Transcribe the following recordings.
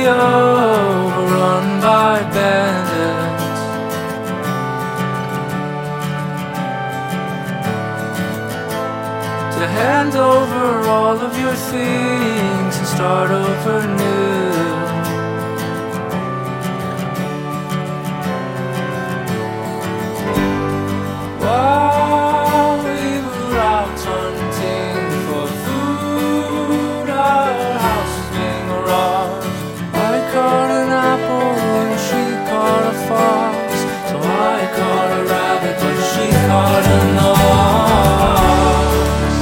overrun by bandits. To hand over all of your things and start over new. While we were out hunting for food, our house was being robbed. I caught an apple and she caught a fox. So I caught a rabbit but she caught an ox.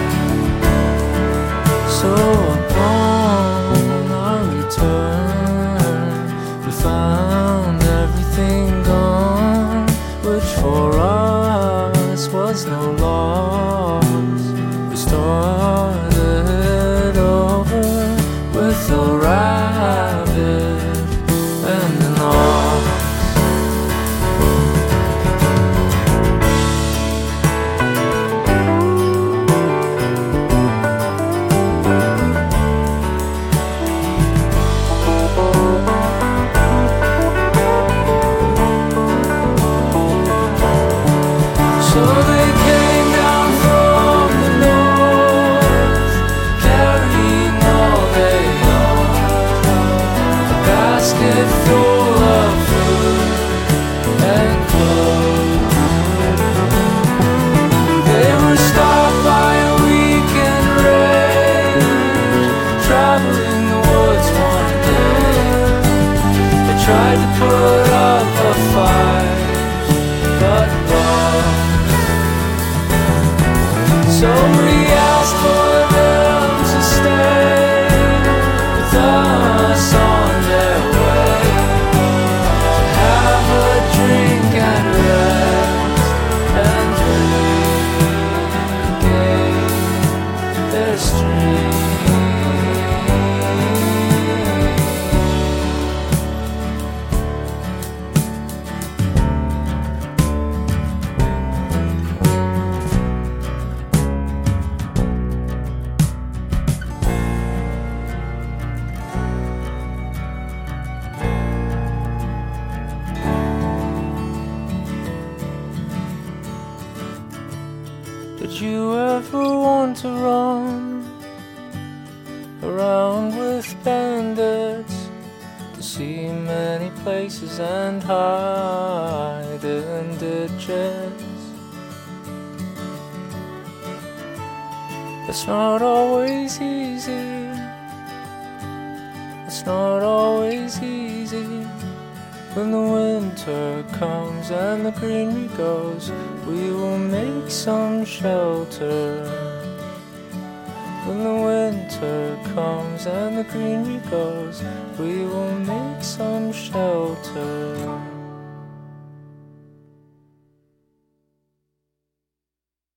So upon our return, we found everything gone, which for us was no loss. We started over with a rabbit and an ox. So they came down from the north, carrying all they owned, a basket full of food and clothes. They were stopped by a weekend raid, traveling the woods one day. They tried to put up a fight, but lost. So we asked for them to stay with us on their way, to have a drink and rest and regain their strength. Did you ever want to run around with bandits, to see many places and hide in ditches? It's not always easy. It's not always easy. When the winter comes and the greenery goes, we will make some shelter. When the winter comes and the greenery goes, we will make some shelter.